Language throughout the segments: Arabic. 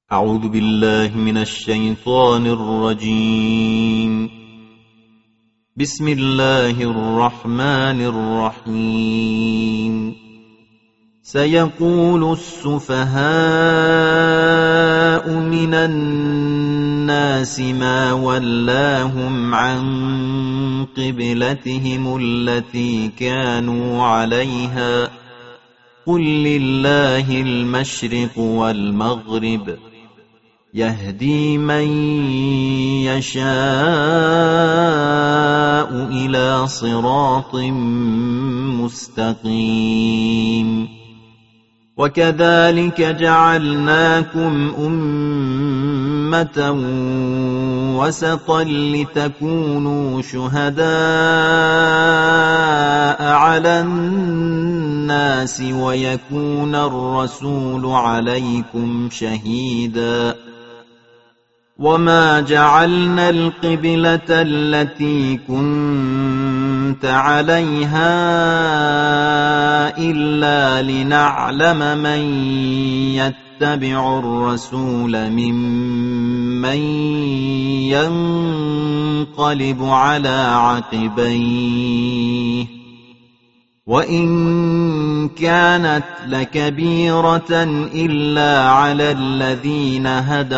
أعوذ بالله من الشيطان الرجيم. بسم الله الرحمن الرحيم. سيقول السفهاء من الناس ما ولاهم عن قبلتهم التي كانوا عليها قل لله المشرق والمغرب يهدي من يشاء إلى صراط مستقيم. وكذلك جعلناكم أمة وسطا لتكونوا شهداء على الناس ويكون الرسول عليكم شهيدا. وما جعلنا القبلة التي كنت عليها إلا لنعلم من يتبع الرسول ممن ينقلب على عقبيه وإن كانت لكبيرة إلا على الذين هدى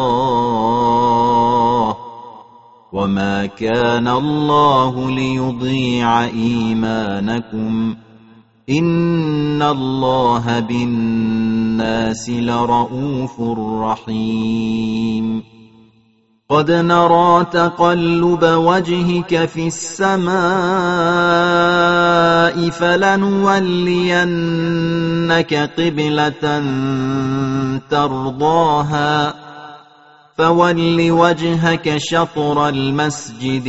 الله وما كان الله ليضيع إيمانكم إن الله بالناس لرءوف رحيم. قد نرى تقلب وجهك في السماء فلنولينك قبلة ترضاها فول وجهك شطر المسجد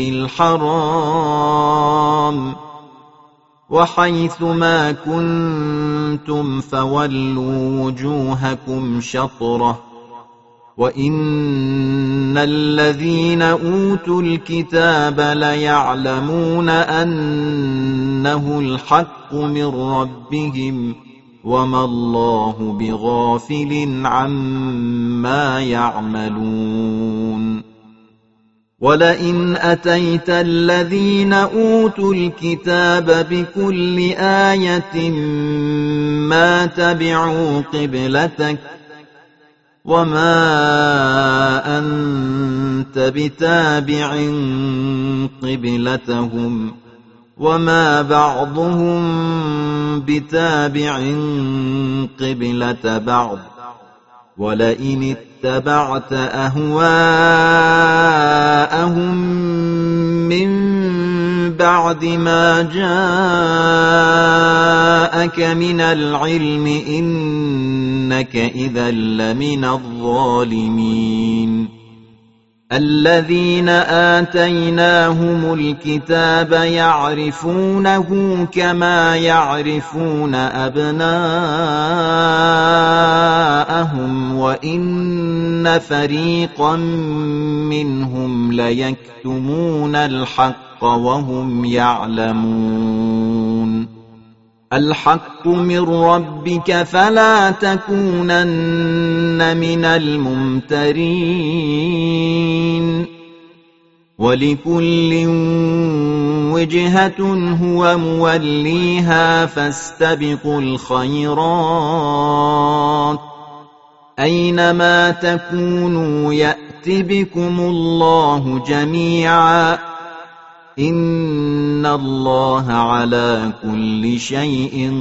الحرام وحيث ما كنتم فولوا وجوهكم شطره وإن الذين أوتوا الكتاب ليعلمون أنه الحق من ربهم وما الله بغافل عما يعملون. ولئن أتيت الذين أوتوا الكتاب بكل آية ما تبعوا قبلتك وما أنت بتابع قبلتهم وما بعضهم بتابع قبلة بعض ولئن اتبعت أهواءهم من بعد ما جاءك من العلم إنك إذا لمن الظالمين. الذين آتيناهم الكتاب يعرفونه كما يعرفون أبناءهم وإن فريقا منهم ليكتمون الحق وهم يعلمون. الحق من ربك فلا تكونن من الممترين. ولكل وجهة هو موليها فاستبقوا الخيرات أينما تكونوا يأت بكم الله جميعا إن الله على كل شيء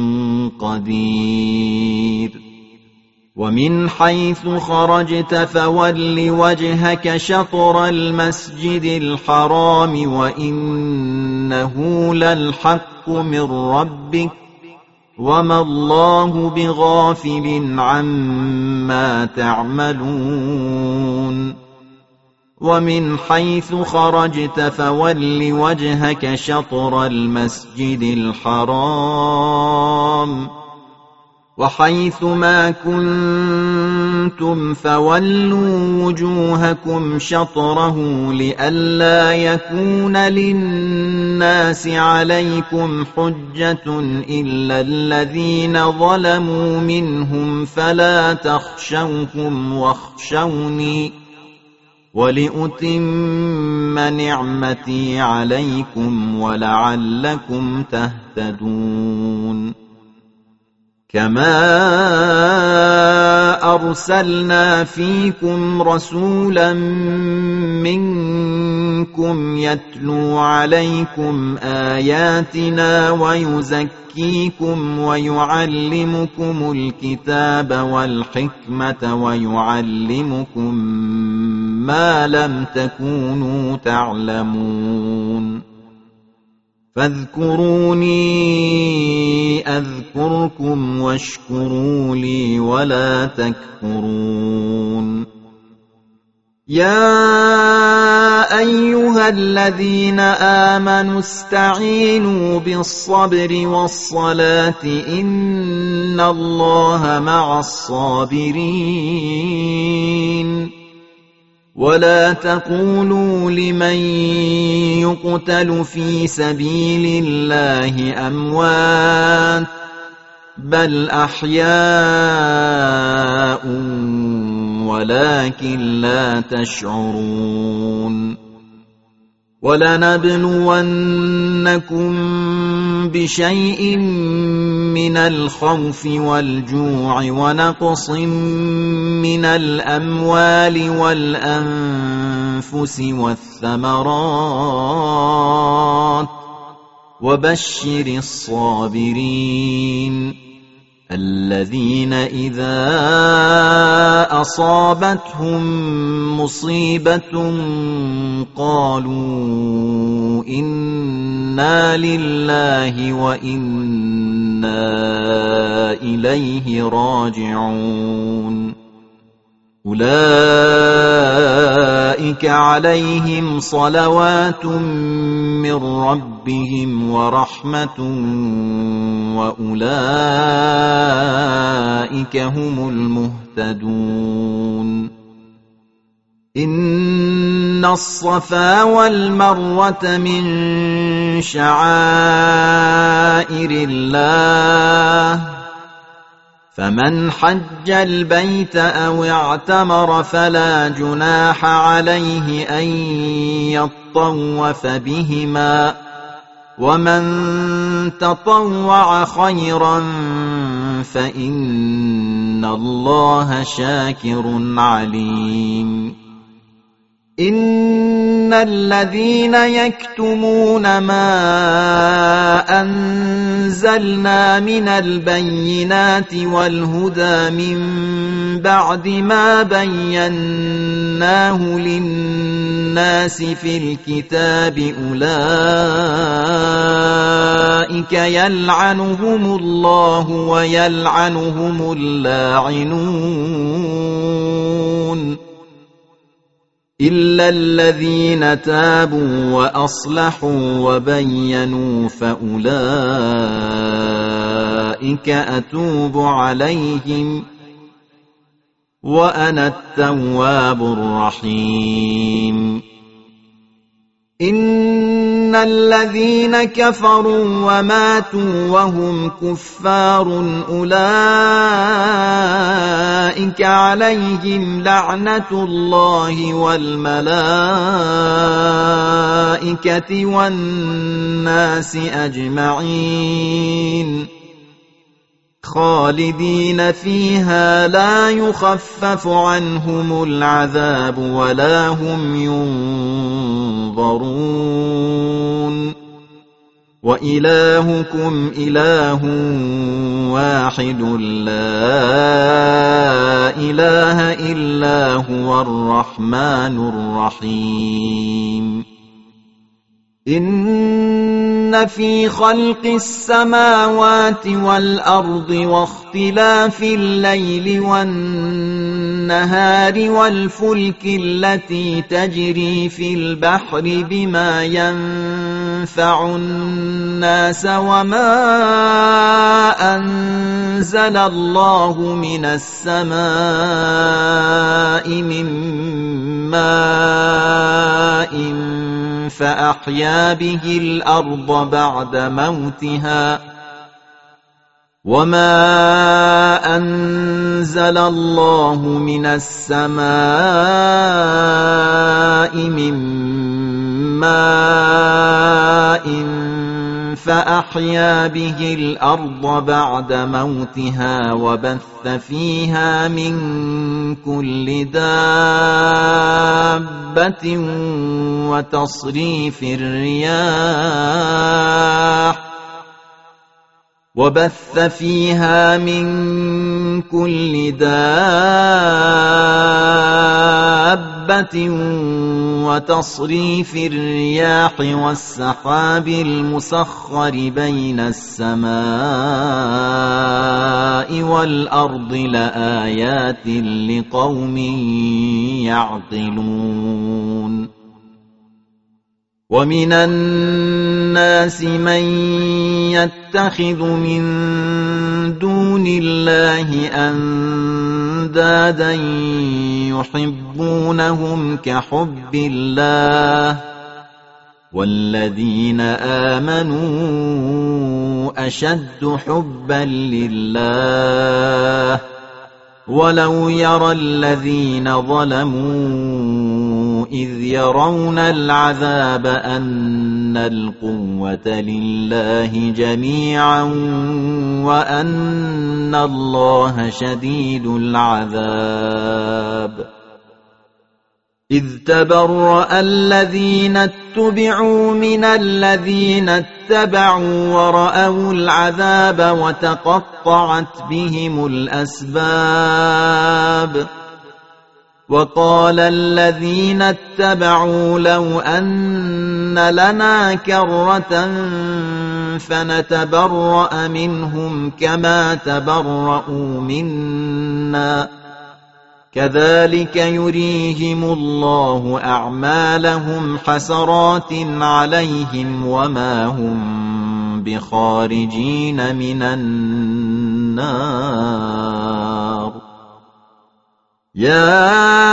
قدير. ومن حيث خرجت فول وجهك شطر المسجد الحرام وإنه للحق من ربك وما الله بغافل عما تعملون. ومن حيث خرجت فول وجهك شطر المسجد الحرام وحيث ما كنتم فولوا وجوهكم شطره لئلا يكون للناس الناس عليكم حجة إلا الذين ظلموا منهم فلا تخشوهم واخشوني ولأتم نعمتي عليكم ولعلكم تهتدون كما أرسلنا فيكم رسولا منكم يتلو عليكم آياتنا ويزكيكم ويعلمكم الكتاب والحكمة ويعلمكم ما لم تكونوا تعلمون فاذكروني أذكركم واشكروا لي ولا تكفرون يا أيها الذين آمنوا استعينوا بالصبر والصلاة إن الله مع الصابرين ولا تقولوا لمن يقتل في سبيل الله أموات بل أحياء ولكن لا تشعرون ولنبلونكم بشيء من الخوف والجوع ونقص من الأموال والأنفس والثمرات وبشر الصابرين الذين إذا أصابتهم مصيبة قالوا إنا لله وإنا إليه راجعون أولئك عليهم صلوات من ربهم ورحمة وأولئك هم المهتدون إن الصفا والمروة من شعائر الله فمن حج البيت أو اعتمر فلا جناح عليه أن يطوف بهما ومن تطوع خيرا فإن الله شاكر عليم إن الذين يكتمون ما أنزلنا من البينات والهدى من بعد ما بيناه للناس في الكتاب أولئك يلعنهم الله ويلعنهم اللاعنون إلا الذين تابوا وأصلحوا وبينوا فأولئك أتوب عليهم وأنا التواب الرحيم إن الذين كفروا وماتوا وهم كفار أولئك عليهم لعنة الله والملائكة والناس أجمعين خالدين فيها لا يخفف عنهم العذاب ولا هم ينظرون وإلهكم إله واحد لا إله إلا هو الرحمن الرحيم إن في خلق السماوات والأرض واختلاف الليل والنهار والفلك التي تجري في البحر بما ينفع الناس وما أنزل الله من السماء من ماء فأحيا به الأرض بعد موتها وما أنزل الله من السماء من ماء فأحيا به الأرض بعد موتها وبث فيها من كل دابة وتصريف الرياح والسحاب المسخر بين السماء والأرض لآيات لقوم يعقلون ومن الناس من يتخذ من دون الله أندادا يحبونهم كحب الله والذين آمنوا أشد حبا لله ولو يرى الذين ظلموا إذ يرون العذاب أن القوة لله جميعا وأن الله شديد العذاب إذ تبرأ الذين اتبعوا من الذين اتبعوا ورأوا العذاب وتقطعت بهم الأسباب وقال الذين اتبعوا لو أن لنا كرة فنتبرأ منهم كما تبرأوا منا كذلك يريهم الله أعمالهم حسرات عليهم وما هم بخارجين من النار يا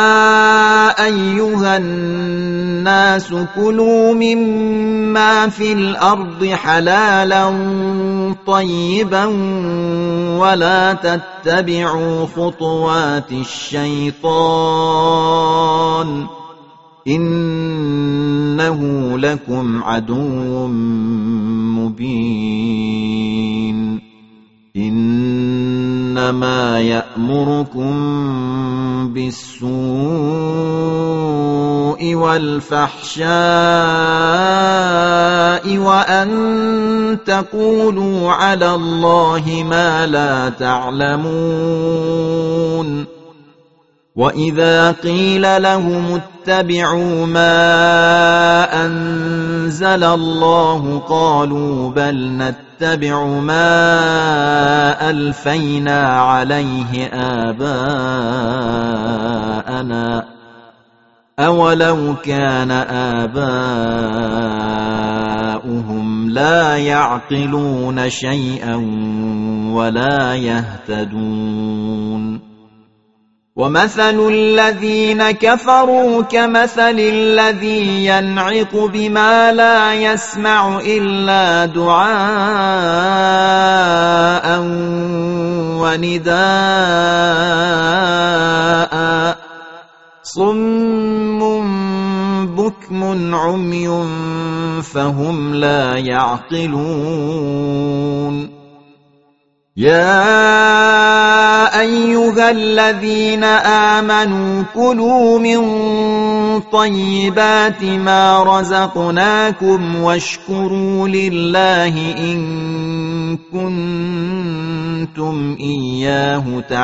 أيها الناس كلوا مما في الأرض حلالا طيبا ولا تتبعوا خطوات الشيطان إنه لكم عدو مبين إنما يأمركم بالسوء والفحشاء وأن تقولوا على الله ما لا تعلمون وإذا قيل لهم اتبعوا ما أنزل الله قالوا بل نتبع ما ألفينا عليه آباءنا أولو كان آباؤهم لا يعقلون شيئا ولا يهتدون ومثل الذين كفروا كمثل الذي ينعق بما لا يسمع إلا دعاء ونداء صم بكم عمي فهم لا يعقلون يا أيها الذين آمنوا كلوا من طيبات ما رزقناكم واشكروا لله إن كنتم إياه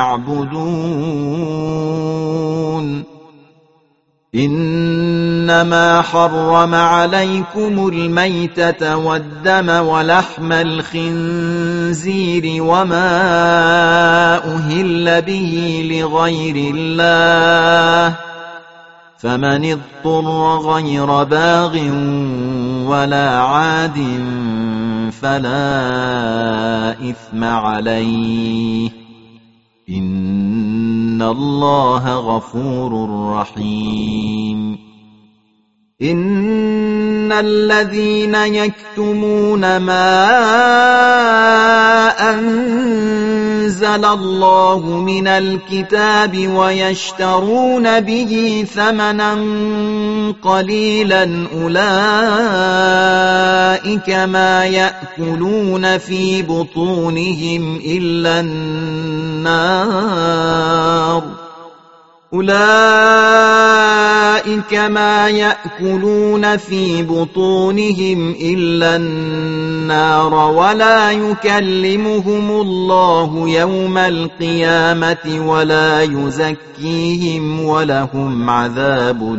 تعبدون إنما حرم عليكم الميتة والدم ولحم الخنزير وما أهل به لغير الله فمن اضطر غير باغ ولا عاد فلا إثم عليه إن الله غفور رحيم إن الذين يكتمون ما أنزل الله من الكتاب ويشترون به ثمنا قليلا أولئك ما يأكلون في بطونهم إلا النار ولا يكلمهم الله يوم القيامة ولا يزكيهم ولهم عذاب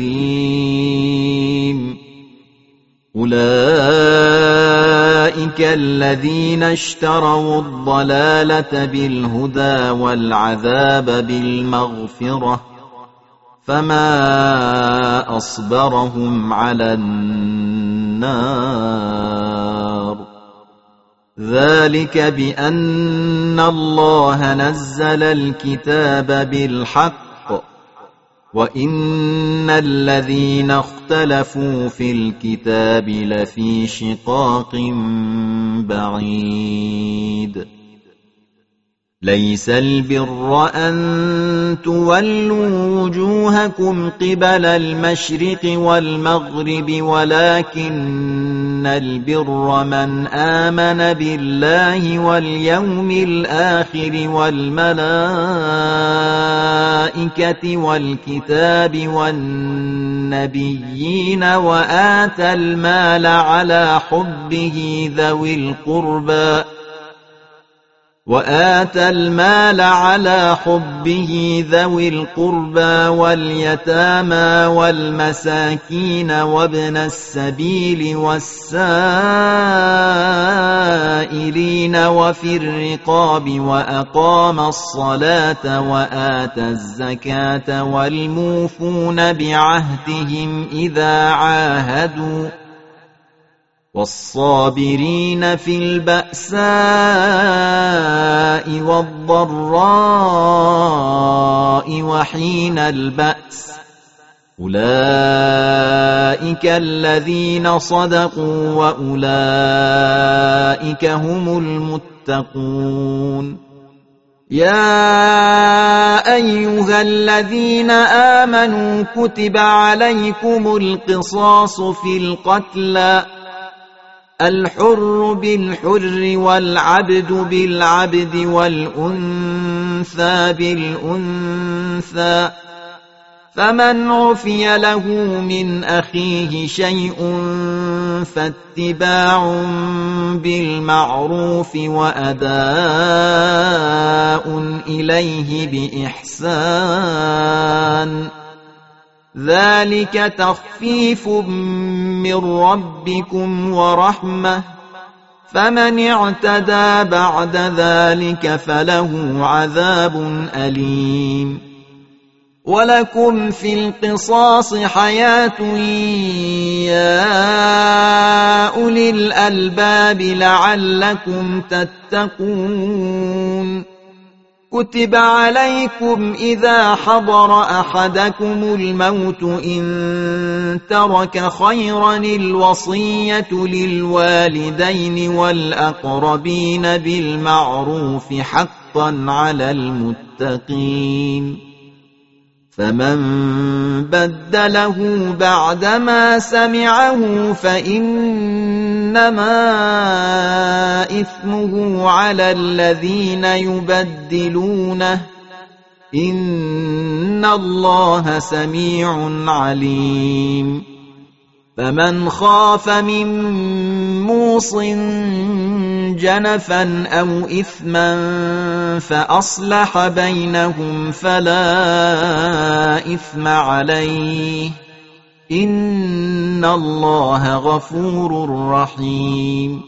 أليم أولئك الذين اشتروا الضلالة بالهدى والعذاب بالمغفرة فما أصبرهم على النار ذلك بأن الله نزل الكتاب بالحق وإن الذين اختلفوا في الكتاب لفي شقاق بعيد ليس البر أن تولوا وجوهكم قبل المشرق والمغرب ولكن البر من آمن بالله واليوم الآخر والملائكة والكتاب والنبيين وآتى المال على حبه ذوي القربى واليتامى والمساكين وابن السبيل والسائلين وفي الرقاب وأقام الصلاة وآتى الزكاة والموفون بعهدهم إذا عاهدوا والصابرين في البأساء والضراء وحين البأس أولئك الذين صدقوا وأولئك هم المتقون يا أيها الذين آمنوا كتب عليكم القصاص في القتلى الحر بالحر والعبد بالعبد والأنثى بالأنثى فمن عفي له من أخيه شيء فاتباع بالمعروف وأداء إليه بإحسان ذلك تخفيف من ربكم ورحمة فمن اعتدى بعد ذلك فله عذاب أليم ولكم في القصاص حياة يا أولي الألباب لعلكم تتقون كتب عليكم إذا حضر أحدكم الموت إن ترك خيرا الوصية للوالدين والأقربين بالمعروف حقا على المتقين فمن بدله بعدما سمعه فإنما إثمه على الذين يبدلونه إن الله سميع عليم فمن خاف من موص جنفا أو إثما فأصلح بينهم فلا إثم عليه إن الله غفور رحيم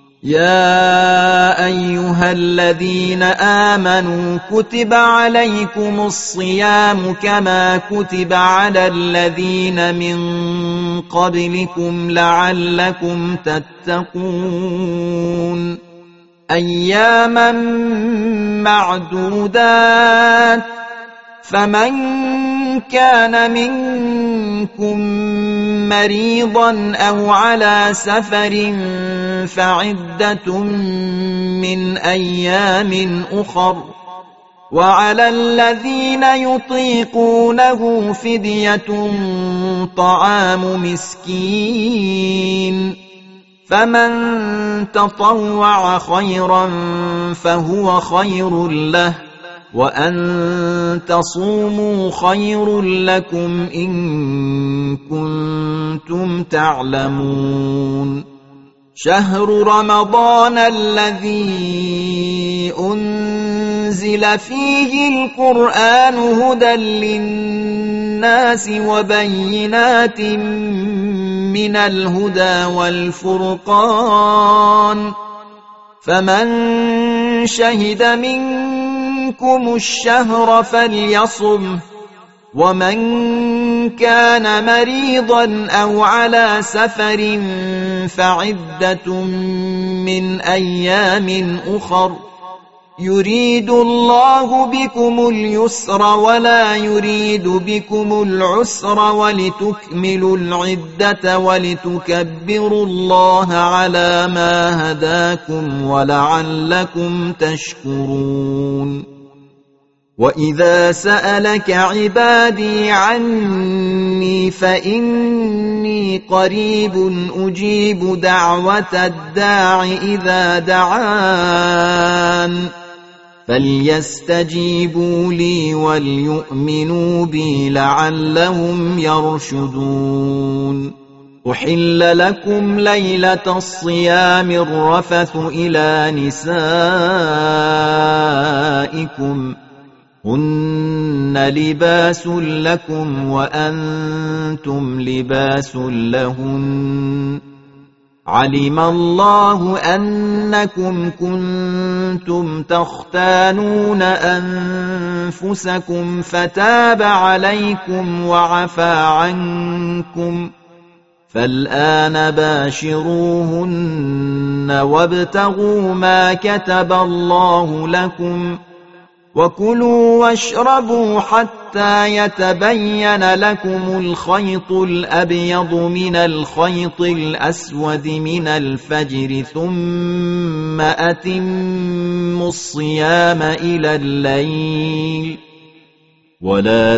يا أيها الذين آمنوا كتب عليكم الصيام كما كتب على الذين من قبلكم لعلكم تتقون أياما معدودات فمن كان منكم مريضا أو على سفر فعدة من أيام أخر وعلى الذين يطيقونه فدية طعام مسكين فمن تطوع خيرا فهو خير له وأن تصوموا خير لكم إن كنتم تعلمون شهر رمضان الذي أنزل فيه القرآن هدى للناس وبينات من الهدى والفرقان فمن شهد منكم الشهر فليصمه ومن كان مريضا أو على سفر فعدة من أيام أخر يريد الله بكم اليسر ولا يريد بكم العسر ولتكملوا العدة ولتكبروا الله على ما هداكم ولعلكم تشكرون وإذا سألك عبادي عني فإني قريب أجيب دعوة الداع إذا دعان فليستجيبوا لي وليؤمنوا بي لعلهم يرشدون أحل لكم ليلة الصيام الرفث إلى نسائكم هن لباس لكم وأنتم لباس لهن علم الله أنكم كنتم تختانون أنفسكم فتاب عليكم وعفى عنكم فالآن باشروهن وابتغوا ما كتب الله لكم وكلوا واشربوا حتى يتبين لكم الخيط الأبيض من الخيط الأسود من الفجر ثم أتموا الصيام إلى الليل ولا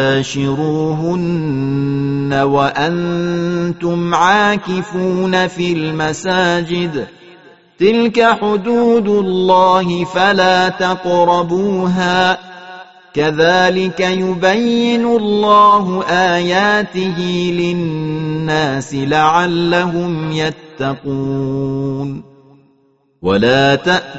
تباشروهن وأنتم عاكفون في المساجد تلك حدود الله فلا تقربوها كذلك يبين الله آياته للناس لعلهم يتقون ولا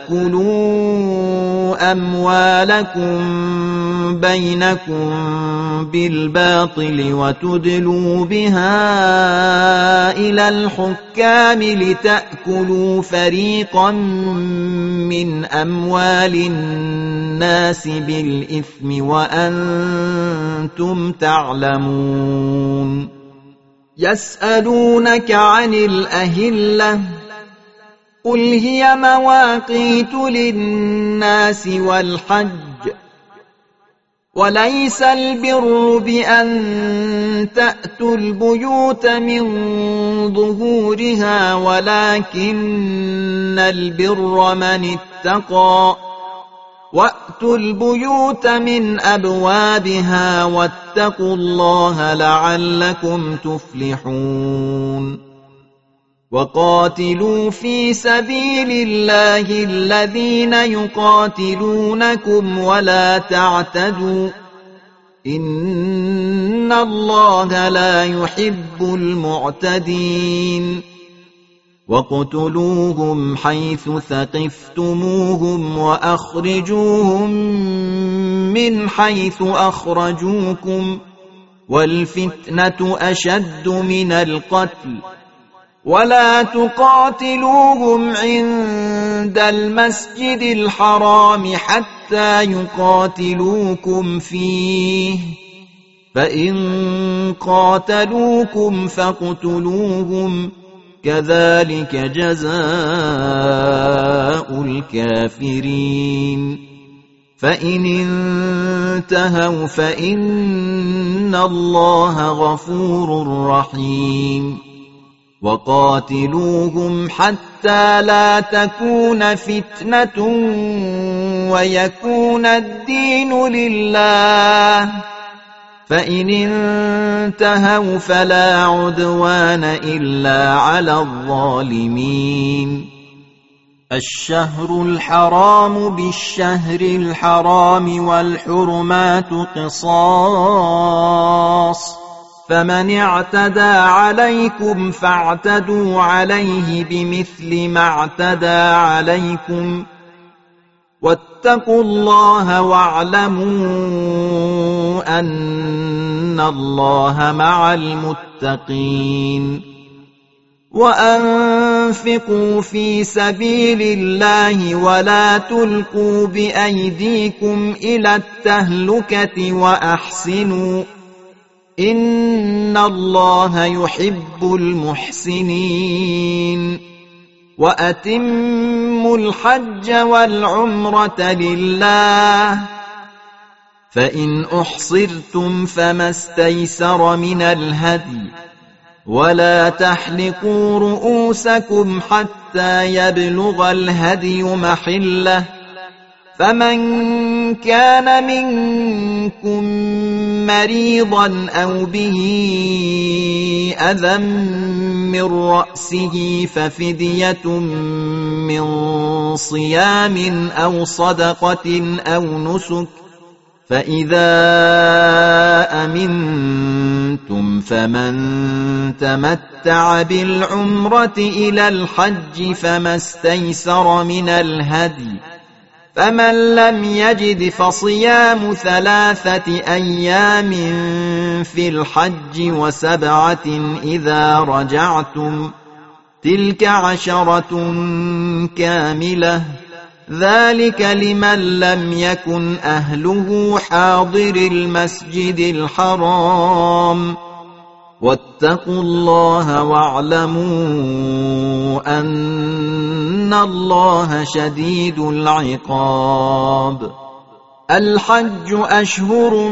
تأكلوا أموالكم بينكم بالباطل وتدلوا بها إلى الحكام لتأكلوا فريقا من أموال الناس بالإثم وأنتم تعلمون يسألونك عن الأهلة قل هي مواقيت للناس والحج وليس البر بأن تأتوا البيوت من ظهورها ولكن البر من اتقى وأتوا البيوت من أبوابها واتقوا الله لعلكم تفلحون وقاتلوا في سبيل الله الذين يقاتلونكم ولا تعتدوا إن الله لا يحب المعتدين واقتلوهم حيث ثقفتموهم وأخرجوهم من حيث أخرجوكم والفتنة أشد من القتل ولا تقاتلوهم عند المسجد الحرام حتى يقاتلوكم فيه فإن قاتلوكم فاقتلوهم كذلك جزاء الكافرين فإن انتهوا فإن الله غفور رحيم وقاتلوهم حتى لا تكون فتنة ويكون الدين لله فإن انتهوا فلا عدوان إلا على الظالمين الشهر الحرام بالشهر الحرام والحرمات قصاص فمن اعتدى عليكم فاعتدوا عليه بمثل ما اعتدى عليكم واتقوا الله واعلموا أن الله مع المتقين وأنفقوا في سبيل الله ولا تلقوا بأيديكم إلى التهلكة وأحسنوا إن الله يحب المحسنين وأتموا الحج والعمرة لله فإن أحصرتم فما استيسر من الهدي ولا تحلقوا رؤوسكم حتى يبلغ الهدي محله فمن كان منكم مريضا أو به أذى من رأسه ففدية من صيام أو صدقة أو نسك فإذا أمنتم فمن تمتع بالعمرة إلى الحج فما استيسر من الهدي فمن لم يجد فصيام 3 أيام في الحج و7 إذا رجعتم تلك 10 كاملة ذلك لمن لم يكن أهله حاضر المسجد الحرام واتقوا الله واعلموا أن الله شديد العقاب الحج أشهر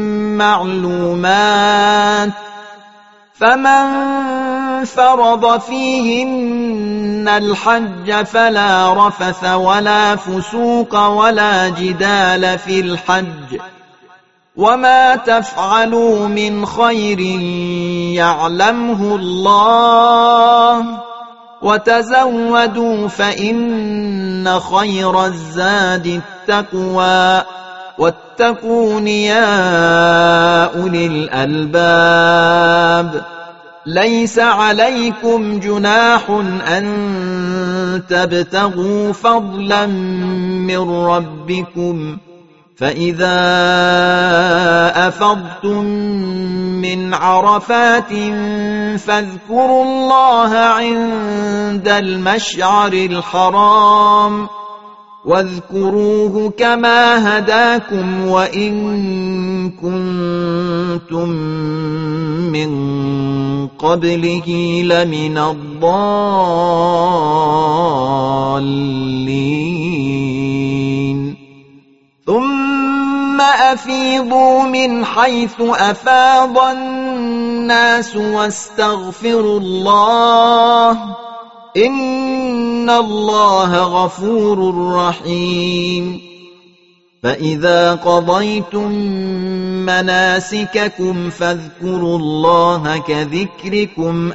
معلومات فمن فرض فيهن الحج فلا رفث ولا فسوق ولا جدال في الحج وما تفعلوا من خير يعلمه الله وتزودوا فإن خير الزاد التقوى واتقون يا أولي الألباب ليس عليكم جناح أن تبتغوا فضلا من ربكم فإذا أفضتم من عرفات فاذكروا الله عند المشعر الحرام واذكروه كما هداكم وإن كنتم من قبله لمن الضالين ثم أفيضوا من حيث أفاض الناس واستغفروا الله إن الله غفور رحيم فإذا قضيتم مناسككم فاذكروا الله كذكركم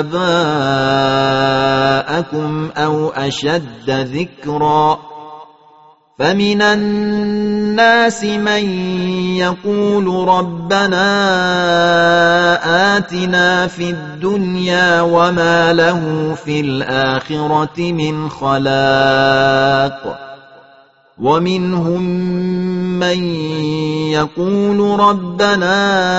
آباءكم أو أشد ذكرا فمن الناس من يقول ربنا آتنا في الدنيا وما له في الآخرة من خلاق ومنهم من يقول ربنا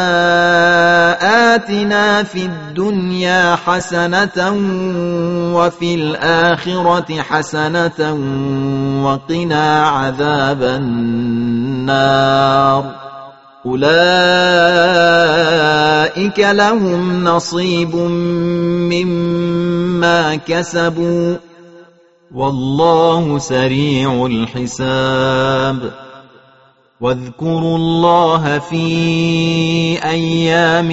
آتنا في الدنيا حسنة وفي الآخرة حسنة وقنا عذاب النار أولئك لهم نصيب مما كسبوا والله سريع الحساب واذكروا الله في أيام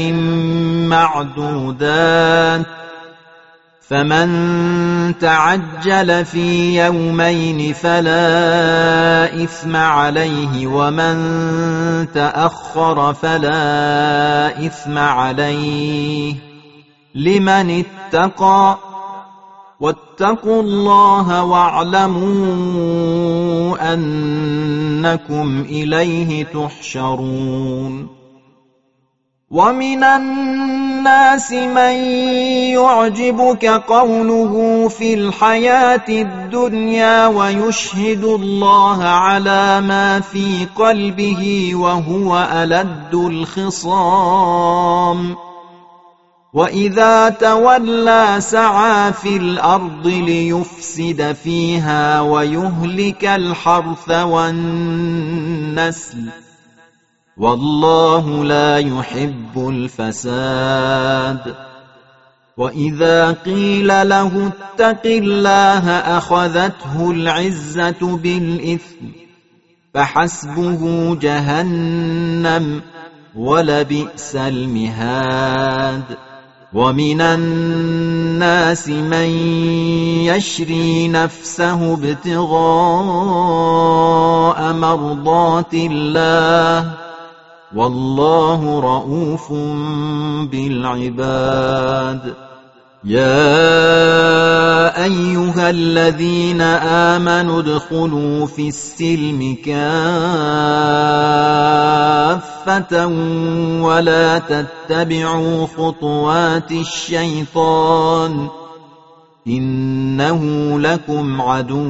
معدودات فمن تعجل في يومين فلا إثم عليه ومن تأخر فلا إثم عليه لمن اتقى واتقوا الله واعلموا أنكم إليه تحشرون ومن الناس من يعجبك قوله في الحياة الدنيا ويشهد الله على ما في قلبه وهو ألد الخصام وإذا تولى سعى في الأرض ليفسد فيها ويهلك الحرث والنسل والله لا يحب الفساد وإذا قيل له اتق الله أخذته العزة بالإثم فحسبه جهنم ولبئس المهاد ومن الناس من يشري نفسه ابتغاء مرضات الله والله رؤوف بالعباد يا أيها الذين آمنوا ادخلوا في السلم كافة ولا تتبعوا خطوات الشيطان إنه لكم عدو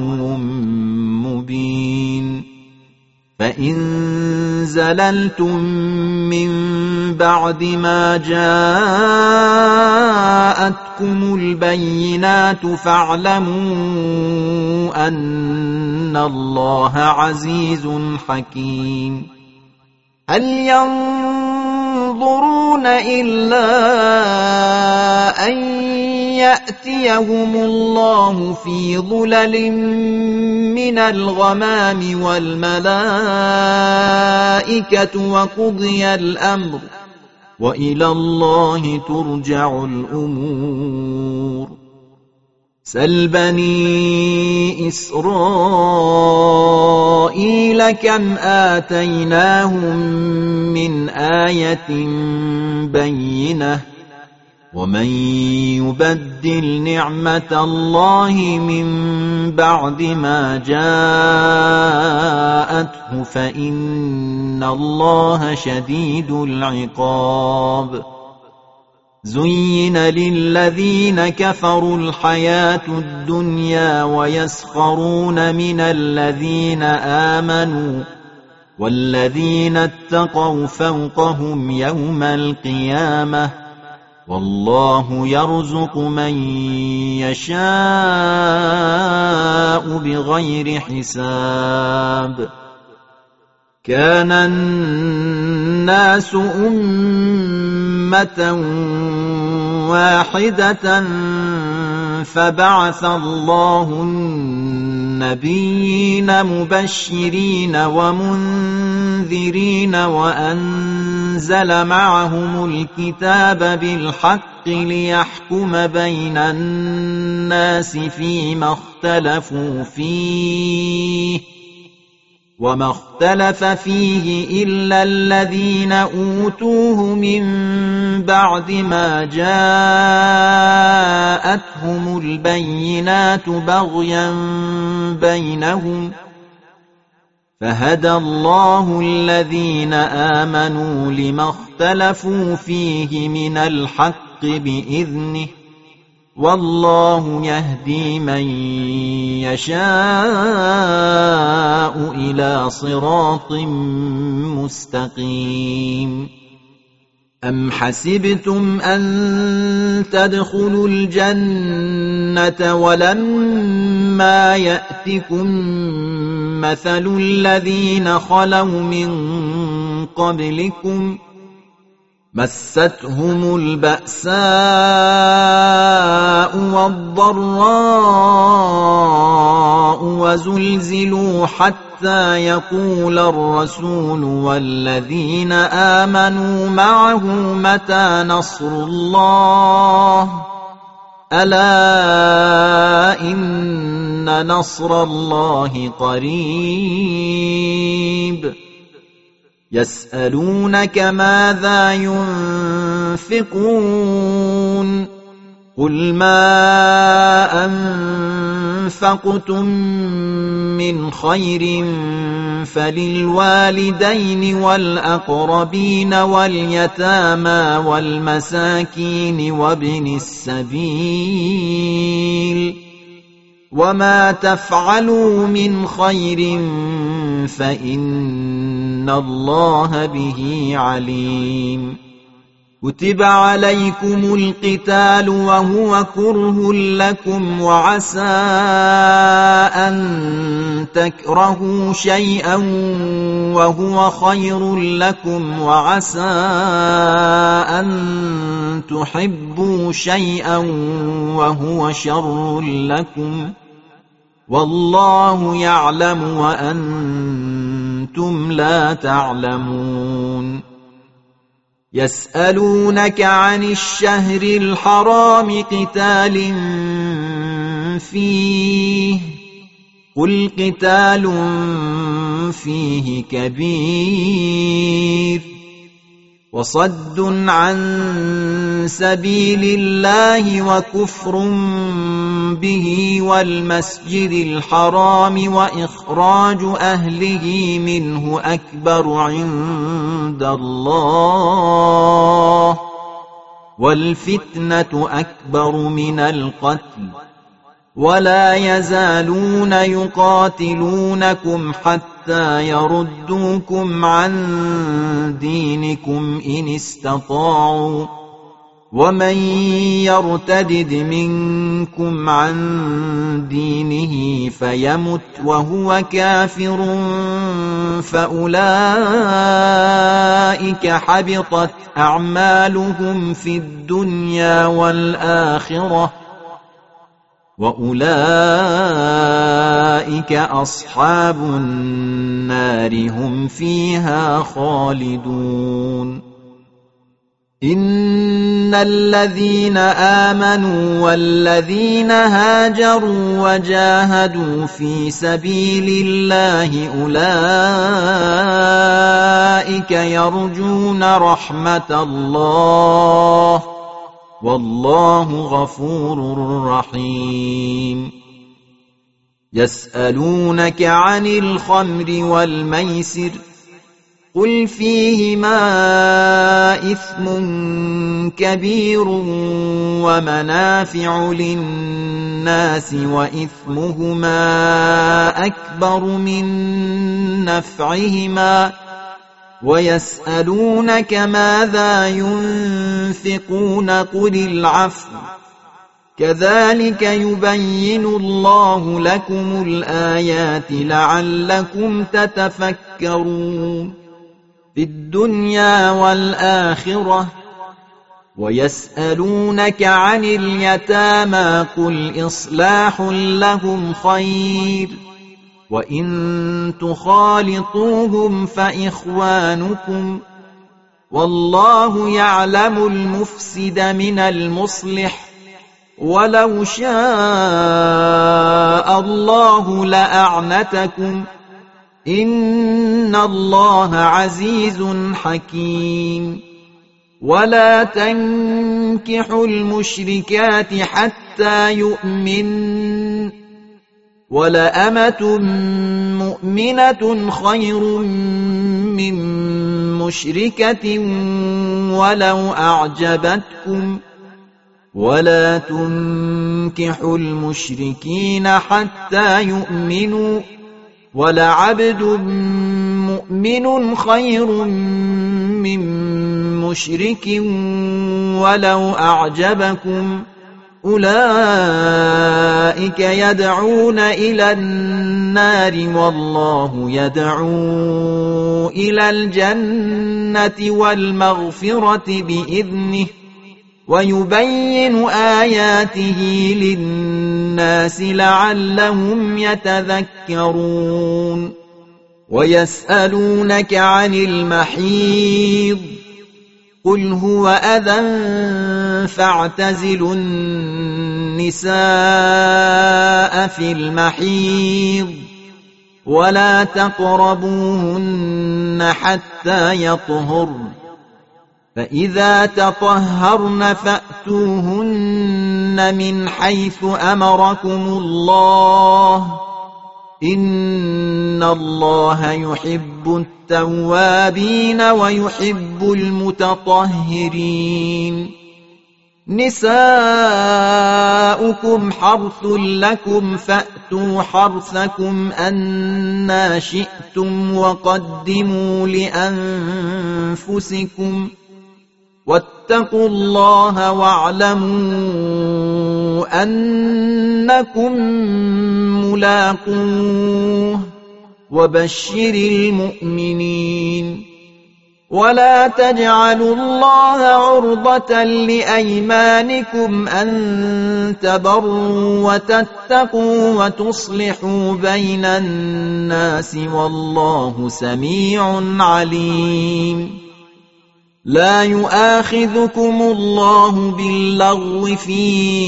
مبين فإن زللتم من بعد ما جاءتكم البينات فاعلموا أن الله عزيز حكيم هل ينظرون إلا أن يأتيهم الله في ظلل من الغمام والملائكة وقضي الأمر وإلى الله ترجع الأمور سل بني إسرائيل كم آتيناهم من آية بينة ومن يبدل نعمة الله من بعد ما جاءته فإن الله شديد العقاب زين للذين كفروا الحياة الدنيا ويسخرون من الذين آمنوا والذين اتقوا فوقهم يوم القيامة والله يرزق من يشاء بغير حساب كان الناس أمة واحدة فبعث الله النبيين مبشرين ومنذرين وأنزل معهم الكتاب بالحق ليحكم بين الناس فيما اختلفوا فيه وما اختلف فيه إلا الذين أوتوه من بعد ما جاءتهم البينات بغيا بينهم فهدى الله الذين آمنوا لما اختلفوا فيه من الحق بإذنه والله يهدي من يشاء إلى صراط مستقيم أم حسبتم أن تدخلوا الجنة ولما يأتكم مثل الذين خلوا من قبلكم مستهم البأساء والضراء وزلزلوا حتى حتى يقول الرسول والذين آمنوا معه متى نصر الله ألا إن نصر الله قريب يسألونك ماذا ينفقون قل ما أنفقتم من خير فللوالدين والأقربين واليتامى والمساكين وابن السبيل وما تفعلوا من خير فإن الله به عليم كتب عليكم القتال وهو كره لكم وعسى أن تكرهوا شيئا وهو خير لكم وعسى أن تحبوا شيئا وهو شر لكم والله يعلم وأنتم لا تعلمون يسألونك عن الشهر الحرام قتال فيه قل قتال فيه كبير وصد عن سبيل الله وكفر به والمسجد الحرام وإخراج أهله منه أكبر عند الله والفتنة أكبر من القتل ولا يزالون يقاتلونكم حتى يردوكم عن دينكم إن استطاعوا ومن يرتدد منكم عن دينه فيمت وهو كافر فأولئك حبطت أعمالهم في الدنيا والآخرة وأولئك أصحاب النار هم فيها خالدون إن الذين آمنوا والذين هاجروا وجاهدوا في سبيل الله أولئك يرجون رحمة الله والله غفور رحيم يسألونك عن الخمر والميسر قل فيهما إثم كبير ومنافع للناس وإثمهما أكبر من نفعهما ويسألونك ماذا ينفقون قل العفو كذلك يبين الله لكم الآيات لعلكم تتفكرون في الدنيا والآخرة ويسألونك عن اليتامى قل إصلاح لهم خير وإن تخالطوهم فإخوانكم والله يعلم المفسد من المصلح ولو شاء الله لأعنتكم إن الله عزيز حكيم ولا تنكحوا المشركات حتى يؤمنن ولأمة مؤمنة خير من مشركة ولو أعجبتكم ولا تنكحوا المشركين حتى يؤمنوا ولعبد مؤمن خير من مشرك ولو أعجبكم أولئك يدعون إلى النار والله يدعو إلى الجنة والمغفرة بإذنه ويبين آياته للناس لعلهم يتذكرون ويسألونك عن المحيض قل هو أذى فاعتزلوا النساء في المحيض ولا تقربوهن حتى يطهرن فإذا تطهرن فأتوهن من حيث أمركم الله إن الله يحب التوابين ويحب المتطهرين نساؤكم حرث لكم فأتوا حرثكم أنى شئتم وقدموا لأنفسكم واتقوا الله واعلموا أنكم ملاقوه وبشر المؤمنين ولا تجعلوا الله عرضة لأيمانكم أن تبروا وتتقوا وتصلحوا بين الناس والله سميع عليم لا يؤاخذكم الله باللغو في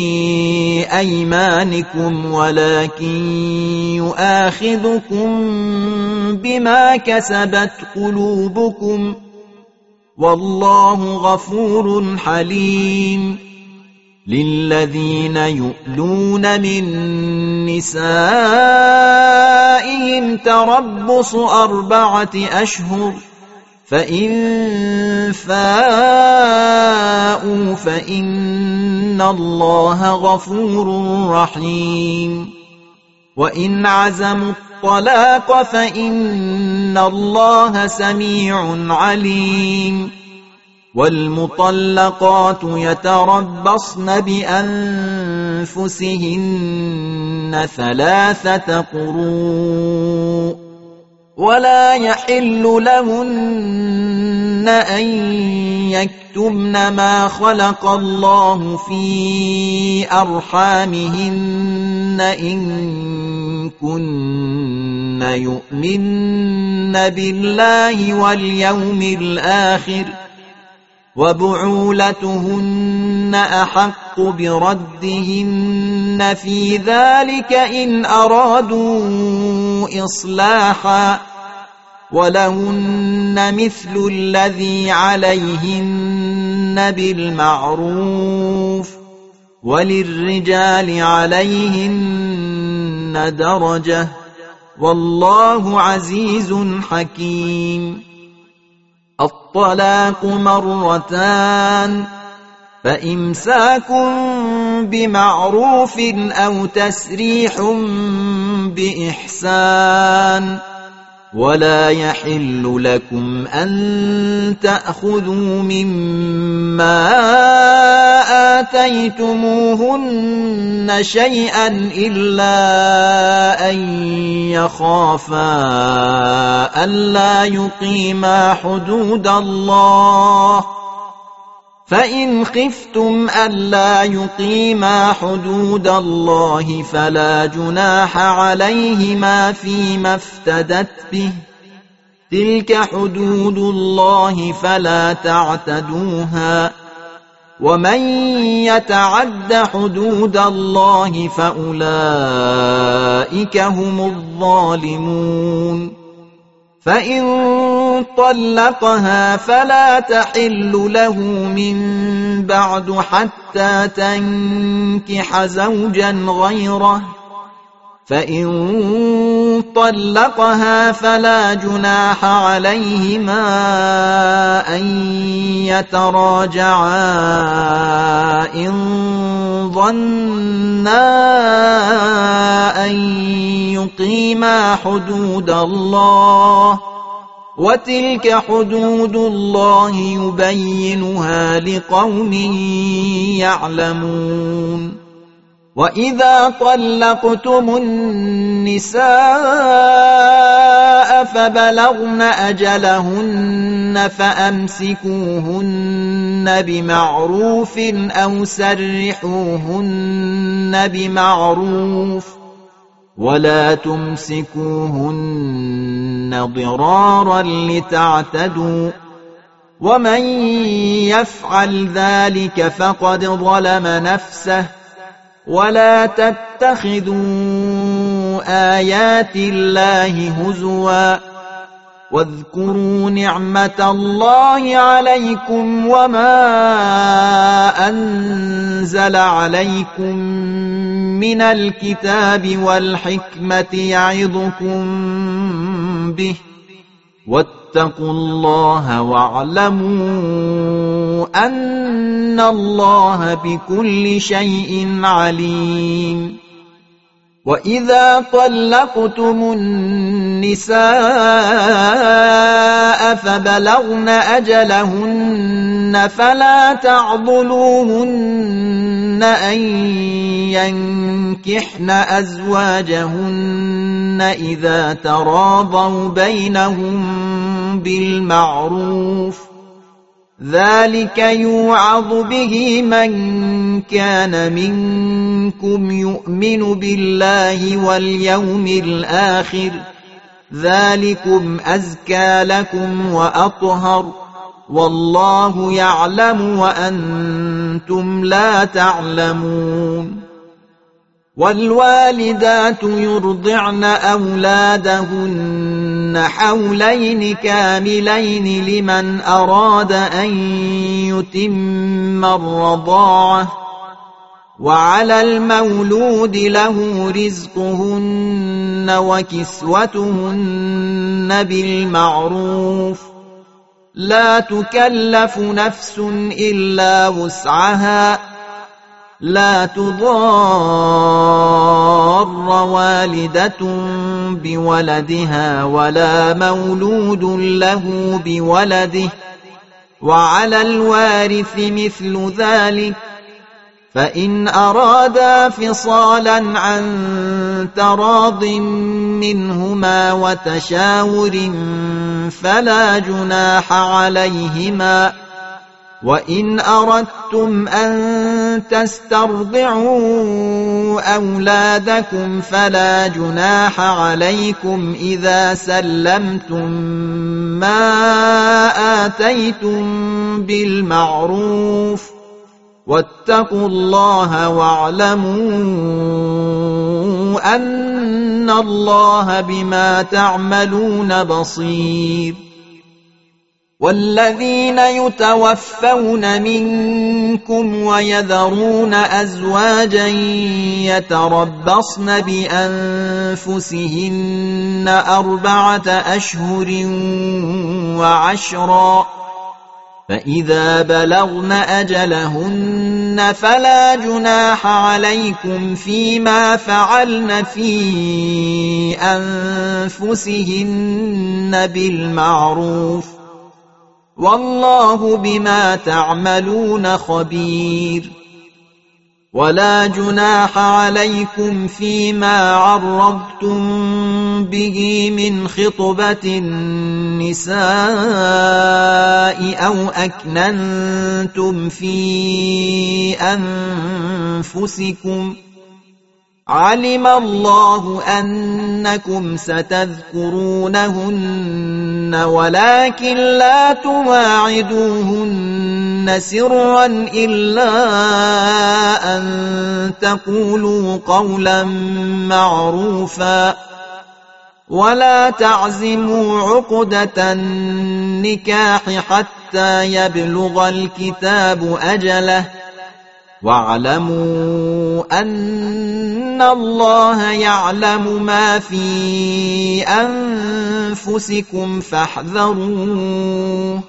أيمانكم ولكن يؤاخذكم بما كسبت قلوبكم والله غفور حليم للذين يؤلون من نسائهم تربص 4 أشهر فإن فاءوا فإن الله غفور رحيم وإن عزموا الطلاق فإن الله سميع عليم والمطلقات يتربصن بأنفسهن 3 قروء ولا يحل لهن أن يكتمن ما خلق الله في أرحامهن إن كن يؤمن بالله واليوم الآخر وبعولتهن أحق بردهن في ذلك إن أرادوا إصلاحا ولهن مثل الذي عليهن بالمعروف وللرجال عليهن درجة والله عزيز حكيم الطلاق 2 فإمساك بمعروف أو تسريح بإحسان ولا يحل لكم أن تأخذوا مما آتيتموهن شيئا إلا أن يخافا ألا يقيما حدود الله فإن خفتم ألا يقيما حدود الله فلا جناح عليهما فيما افتدت به تلك حدود الله فلا تعتدوها ومن يتعد حدود الله فأولئك هم الظالمون فإن طلقها فلا تحل له من بعد حتى تنكح زوجا غيره فإن طلقها فلا جناح عليهما أن يتراجعا إن ظنا أن يقيما حدود الله وتلك حدود الله يبينها لقوم يعلمون وإذا طلقتم النساء فبلغن أجلهن فأمسكوهن بمعروف أو سرحوهن بمعروف ولا تمسكوهن ضرارا لتعتدوا ومن يفعل ذلك فقد ظلم نفسه ولا تتخذوا آيات الله هزوا واذكروا نعمة الله عليكم وما أنزل عليكم من الكتاب والحكمة يعظكم به واتقوا الله واعلموا أن الله بكل شيء عليم وإذا طلقتم النساء فبلغن أجلهن فلا تعضلوهن أن ينكحن أزواجهن إذا تراضوا بينهم بالمعروف ذلك يوعظ به من كان منكم يؤمن بالله واليوم الآخر ذلكم أزكى لكم وأطهر والله يعلم وأنتم لا تعلمون والوالدات يرضعن أولادهن حولين كاملين لمن أراد أن يتم الرضاعة وعلى المولود له رزقهن وكسوتهن بالمعروف لا تكلف نفس إلا وسعها لا تضار والدة بولدها ولا مولود له بولده وعلى الوارث مثل ذلك فإن أرادا فصالا عن تراض منهما وتشاور فلا جناح عليهما وإن أردتم أن تسترضعوا أولادكم فلا جناح عليكم إذا سلمتم ما آتيتم بالمعروف واتقوا الله واعلموا أن الله بما تعملون بصير والذين يتوفون منكم ويذرون أزواجا يتربصن بأنفسهن 4 أشهر وعشرا فإذا بلغن أجلهن فلا جناح عليكم فيما فعلن في أنفسهن بالمعروف والله بما تعملون خبير ولا جناح عليكم فيما عرضتم به من خطبة النساء أو أكننتم في أنفسكم علم الله أنكم ستذكرونهن ولكن لا تواعدوهن سرا إلا أن تقولوا قولا معروفا ولا تعزموا عقدة النكاح حتى يبلغ الكتاب أجله واعلموا أن الله يعلم ما في أنفسكم فاحذروه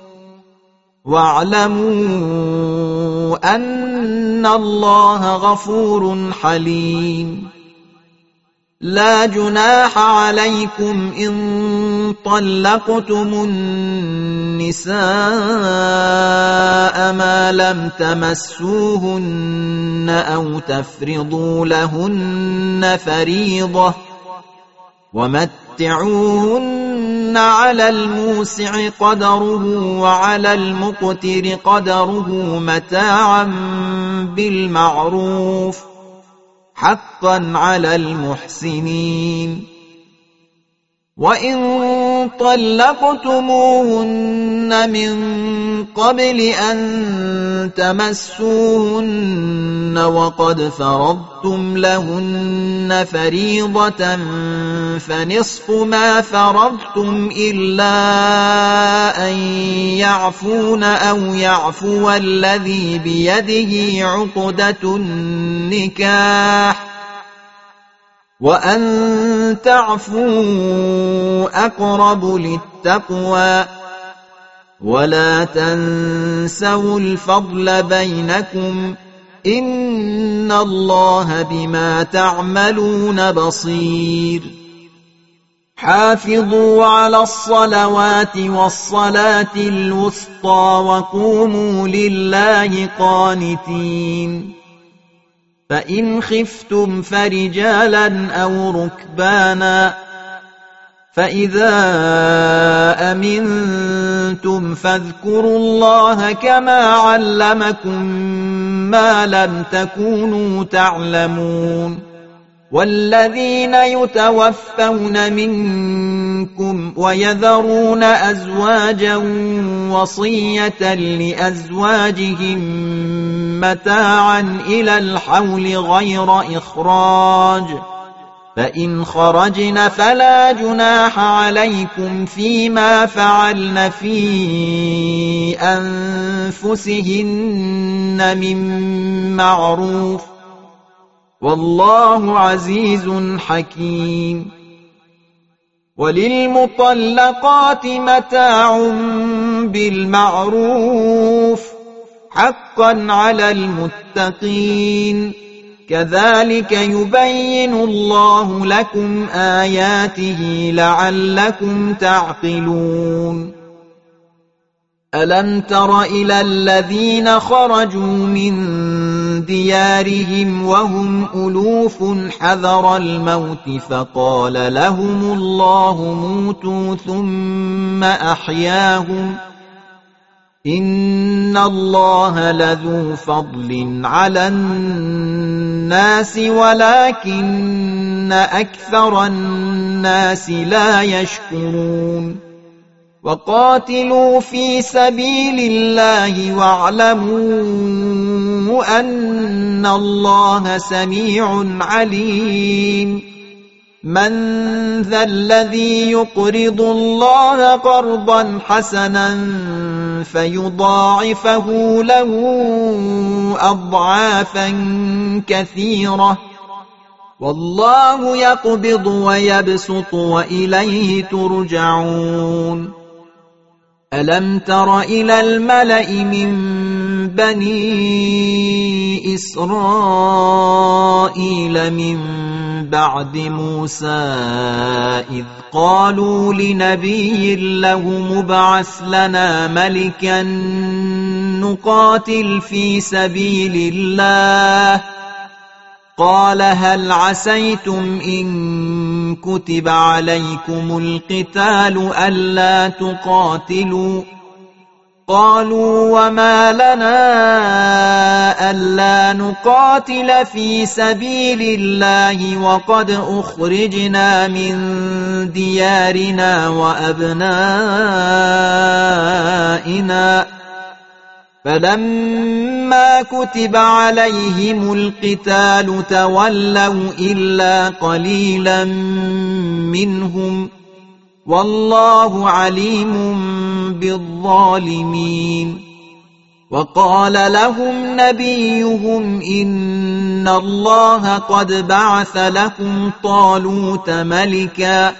واعلموا أن الله غفور حليم لا جناح عليكم إن طلقتم النساء ما لم تمسوهن أو تفرضوا لهن فريضة ومتعوهن على الموسع قدره وعلى المقتر قدره متاعا بالمعروف حقا على المحسنين. وإن طلقتموهن من قبل أن تمسوهن وقد فرضتم لهن فريضة فنصف ما فرضتم إلا أن يعفون أو يعفو الذي بيده عقدة النكاح وأن تعفوا أقرب للتقوى ولا تنسوا الفضل بينكم إن الله بما تعملون بصير. حافظوا على الصلوات والصلاة الوسطى وقوموا لله قانتين. فإن خفتم فرجالا أو ركبانا فإذا أمنتم فاذكروا الله كما علمكم ما لم تكونوا تعلمون. والذين يتوفون منكم ويذرون أزواجا وصية لأزواجهم متاعا إلى الحول غير إخراج فإن خرجن فلا جناح عليكم فيما فعلن في أنفسهن من معروف والله عزيز حكيم. وللمطلقات متاع بالمعروف حقا على المتقين كذلك يبين الله لكم آياته لعلكم تعقلون. ألم تر إلى الذين خرجوا من ديارهم وهم ألوف حذر الموت فقال لهم الله موتوا ثم أحياهم إن الله لذو فضل على الناس ولكن أكثر الناس لا يشكرون. وقاتلوا في سبيل الله واعلموا أن الله سميع عليم. من ذا الذي يقرض الله قرضا حسنا فيضاعفه له أضعافا كثيرة والله يقبض ويبسط وإليه ترجعون. ألم تر إلى الملأ من بني إسرائيل من بعد موسى إذ قالوا لنبي له مبعث لنا ملكا نقاتل في سبيل الله قال هل عسيتم إن كتب عليكم القتال ألا تقاتلوا قالوا وما لنا ألا نقاتل في سبيل الله وقد أخرجنا من ديارنا وأبنائنا فلما كتب عليهم القتال تولوا إلا قليلا منهم والله عليم بالظالمين. وقال لهم نبيهم إن الله قد بعث لكم طالوت ملكا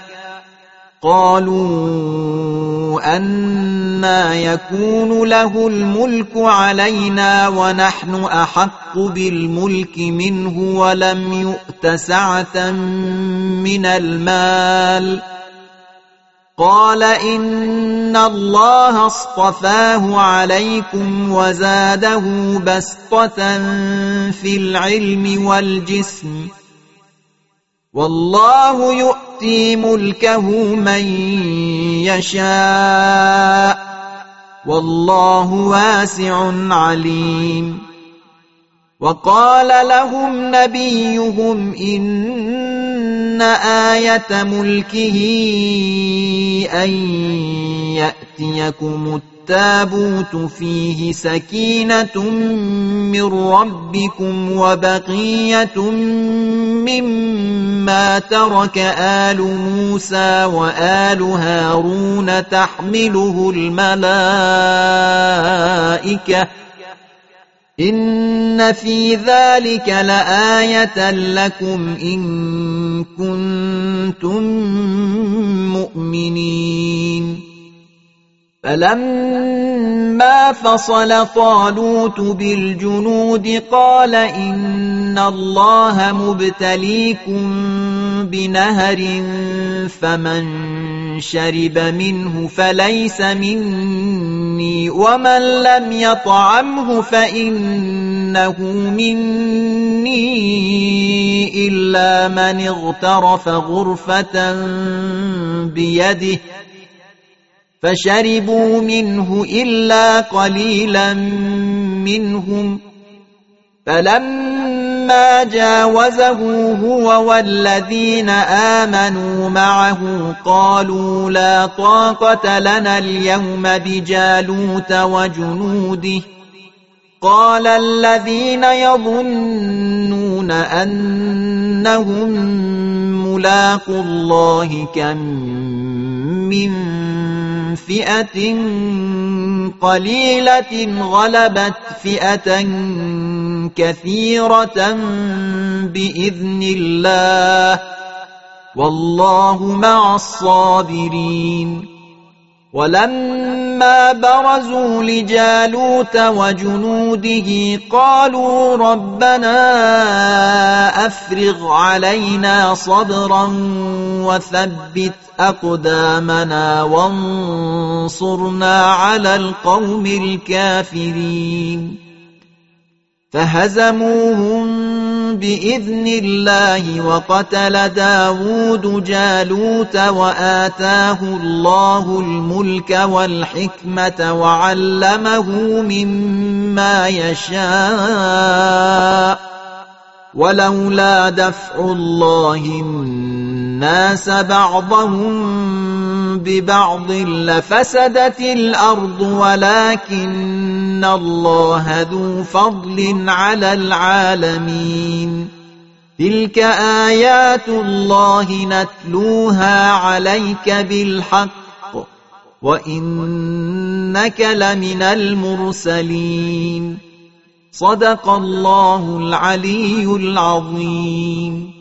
قالوا أنى يكون له الملك علينا ونحن أحق بالملك منه ولم يؤت سعة من المال قال إن الله اصطفاه عليكم وزاده بسطة في العلم والجسم والله يؤتي ملكه من يشاء والله واسع عليم. وقال لهم نبيهم إن آية ملكه أن يأتيكم التابوت فيه سكينة من ربكم وبقية مما ترك آل موسى وآل هارون تحمله الملائكة إن في ذلك لآية لكم إن كنتم مؤمنين فلما فصل طالوت بالجنود قال إن الله مبتليكم بنهر فمن شرب منه فليس مني ومن لم يطعمه فإنه مني إلا من اغترف غرفة بيده فشربوا منه إلا قليلا منهم فلما جاوزه هو والذين آمنوا معه قالوا لا طاقة لنا اليوم بجالوت وجنوده قال الذين يظنون أنهم ملاقو الله كم من فئة قليلة غلبت فئة كثيرة بإذن الله والله مع الصابرين ولما برزوا لجالوت وجنوده قالوا ربنا أفرغ علينا صبرا وثبت أقدامنا وانصرنا على القوم الكافرين فهزموهم بإذن الله وقتل داود جالوت وآتاه الله الملك والحكمة وعلمه مما يشاء ولولا دفع الله الناس بعضهم ببعض لفسدت الأرض ولكن الله ذو فضل على العالمين تلك آيات الله نتلوها عليك بالحق وإنك لمن المرسلين صدق الله العلي العظيم.